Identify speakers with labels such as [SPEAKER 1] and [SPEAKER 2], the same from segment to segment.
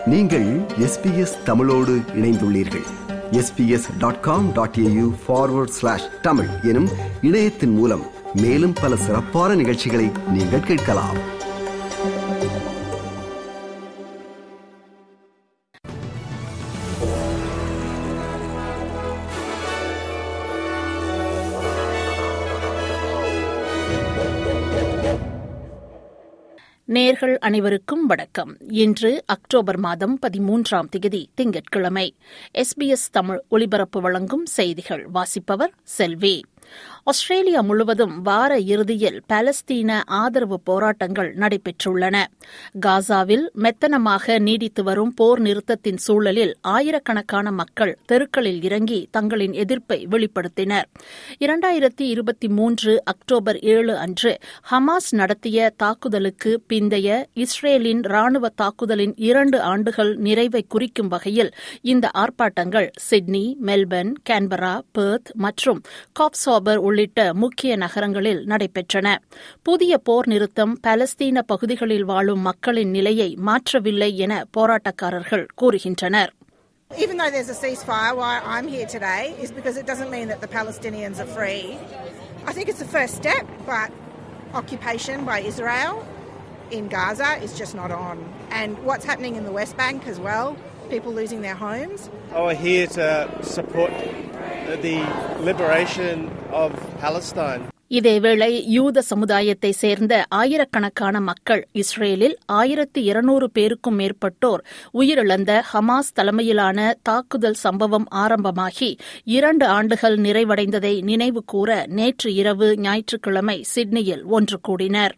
[SPEAKER 1] நீங்கள் SBS தமிழோடு இணைந்துள்ளீர்கள். sbs.com.au/tamil எனும் இணையத்தின் மூலம் மேலும் பல சிறப்பான நிகழ்ச்சிகளை நீங்கள் கேட்கலாம்.
[SPEAKER 2] நேயர்கள் அனைவருக்கும் வணக்கம். இன்று அக்டோபர் மாதம் 13ஆம் தேதி திங்கட்கிழமை. SBS தமிழ் ஒலிபரப்பு வழங்கும் செய்திகள் வாசிப்பவர் செல்வி. ஆஸ்திரேலியா முழுவதும் வார இறுதியில் பாலஸ்தீன ஆதரவு போராட்டங்கள் நடைபெற்றுள்ளன. காசாவில் மெத்தனமாக நீடித்து வரும் போர் நிறுத்தத்தின் சூழலில் ஆயிரக்கணக்கான மக்கள் தெருக்களில் இறங்கி தங்களின் எதிர்ப்பை வெளிப்படுத்தினர். 2023 அக்டோபர் 7 அன்று ஹமாஸ் நடத்திய தாக்குதலுக்கு பிந்தைய இஸ்ரேலின் ராணுவ தாக்குதலின் 2 ஆண்டுகள் நிறைவை குறிக்கும் வகையில் இந்த ஆர்ப்பாட்டங்கள் சிட்னி, மெல்பர்ன், கேன்பரா, பெர்த் மற்றும் காப்ஸ்ஹாபர் உள்ளிட்ட முக்கிய நகரங்களில் நடைபெற்றன. புதிய போர் நிறுத்தம் பாலஸ்தீன பகுதிகளில் வாழும் மக்களின் நிலையை மாற்றவில்லை என போராட்டக்காரர்கள் கூறுகின்றனர்.
[SPEAKER 3] Even though there's a ceasefire, why I'm here today is because it doesn't mean that the Palestinians are free. I think it's the first step, but occupation by Israel in Gaza is just not on. And what's happening in the West Bank as well, people losing their homes.
[SPEAKER 4] We're here to support the liberation of Palestine.
[SPEAKER 2] இதேவேளை யூத சமுதாயத்தை சேர்ந்த ஆயிரக்கணக்கான மக்கள் இஸ்ரேலில் 1200 பேருக்கும் மேற்பட்டோர் உயிரிழந்த ஹமாஸ் தலைமையிலான தாக்குதல் சம்பவம் ஆரம்பமாகி 2 ஆண்டுகள் நிறைவடைந்ததை நினைவு கூற நேற்று இரவு ஞாயிற்றுக்கிழமை சிட்னியில் ஒன்று கூடினர்.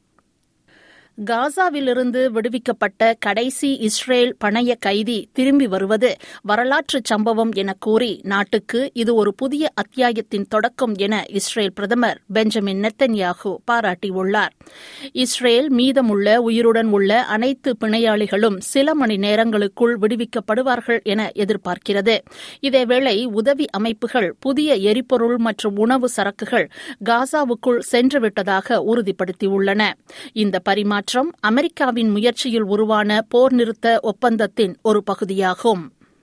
[SPEAKER 2] காசாவிலிருந்து விடுவிக்கப்பட்ட கடைசி இஸ்ரேல் பணைய கைதி திரும்பி வருவது வரலாற்று சம்பவம் என கூறி நாட்டுக்கு இது ஒரு புதிய அத்தியாயத்தின் தொடக்கம் என இஸ்ரேல் பிரதமர் பெஞ்சமின் நெத்தன்யாகு பாராட்டியுள்ளார். இஸ்ரேல் மீதமுள்ள உயிருடன் உள்ள அனைத்து பிணையாளிகளும் சில மணி நேரங்களுக்குள் விடுவிக்கப்படுவார்கள் என எதிர்பார்க்கிறது. இதேவேளை உதவி அமைப்புகள் புதிய எரிபொருள் மற்றும் உணவு சரக்குகள் காசாவுக்குள் சென்றுவிட்டதாக உறுதிப்படுத்தியுள்ளன. இந்த பரிமாற்றம் அமெரிக்காவின் முயற்சியில் உருவான போர் நிறுத்த ஒப்பந்தத்தின் ஒரு பகுதியாகும்.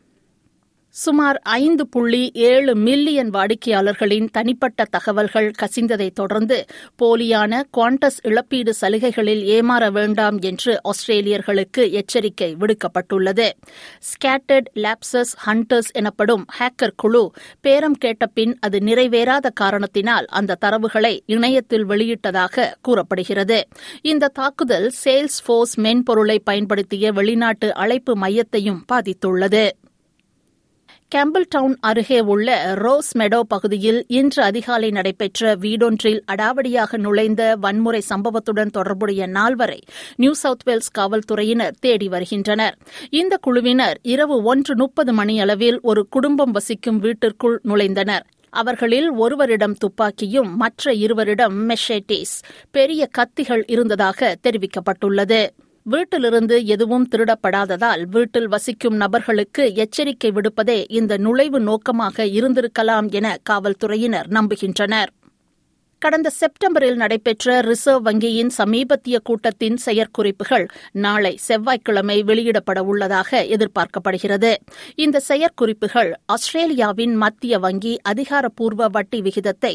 [SPEAKER 2] சுமார் 5.7 மில்லியன் வாடிக்கையாளர்களின் தனிப்பட்ட தகவல்கள் கசிந்ததை தொடர்ந்து போலியான குவாண்டஸ் இழப்பீடு சலுகைகளில் ஏமாற வேண்டாம் என்று ஆஸ்திரேலியர்களுக்கு எச்சரிக்கை விடுக்கப்பட்டுள்ளது. ஸ்கேட்டர்ட் லாப்சஸ் ஹண்டர்ஸ் எனப்படும் ஹேக்கர் குழு பேரம் கேட்ட பின் அது நிறைவேறாத காரணத்தினால் அந்த தரவுகளை இணையத்தில் வெளியிட்டதாக கூறப்படுகிறது. இந்த தாக்குதல் சேல்ஸ் ஃபோர்ஸ் மென்பொருளை பயன்படுத்திய வெளிநாட்டு அழைப்பு மையத்தையும் பாதித்துள்ளது. கேம்பிள் டவுன் அருகே உள்ள ரோஸ் மெடோ பகுதியில் இன்று அதிகாலை நடைபெற்ற வீடொன்றில் அடாவடியாக நுழைந்த வன்முறை சம்பவத்துடன் தொடர்புடைய 4 நியூ சவுத் வேல்ஸ் காவல்துறையினர் தேடி வருகின்றனர். இந்த குழுவினர் இரவு 1:30 மணியளவில் ஒரு குடும்பம் வசிக்கும் வீட்டிற்குள் நுழைந்தனர். அவர்களில் ஒருவரிடம் துப்பாக்கியும் மற்ற 2 மெஷேட்டீஸ் பெரிய கத்திகள் இருந்ததாக தெரிவிக்கப்பட்டுள்ளது. வீட்டிலிருந்து எதுவும் திருடப்படாததால் வீட்டில் வசிக்கும் நபர்களுக்கு எச்சரிக்கை விடுப்பதே இந்த நுழைவு நோக்கமாக இருந்திருக்கலாம் என காவல்துறையினர் நம்புகின்றனர். கடந்த செப்டம்பரில் நடைபெற்ற ரிசர்வ் வங்கியின் சமீபத்திய கூட்டத்தின் செயற்குறிப்புகள் நாளை செவ்வாய்க்கிழமை வெளியிடப்பட உள்ளதாக எதிர்பார்க்கப்படுகிறது. இந்த செயற்குறிப்புகள் ஆஸ்திரேலியாவின் மத்திய வங்கி அதிகாரப்பூர்வ வட்டி விகிதத்தை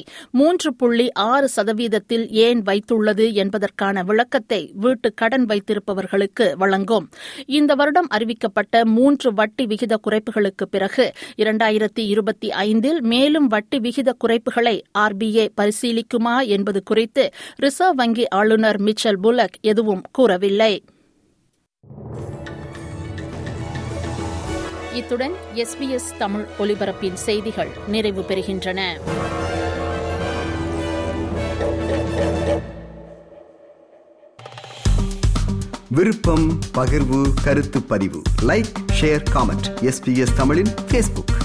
[SPEAKER 2] 3.6% ஏன் வைத்துள்ளது என்பதற்கான விளக்கத்தை வீட்டு கடன் வைத்திருப்பவர்களுக்கு வழங்கும். இந்த வருடம் அறிவிக்கப்பட்ட 3 வட்டி விகித குறைப்புகளுக்கு பிறகு 2025 மேலும் வட்டி விகித குறைப்புகளை RBA பரிசீலிக்கும் என்பது குறித்து ரிசர்வ் வங்கி ஆளுநர் மிச்சல் புல்லக் எதுவும் கூறவில்லை. இத்துடன் SBS தமிழ் ஒலிபரப்பின் செய்திகள் நிறைவு பெறுகின்றன.
[SPEAKER 1] விருப்பம், பகிர்வு, கருத்து பதிவு, லைக், ஷேர், காமெண்ட். SBS தமிழின் Facebook.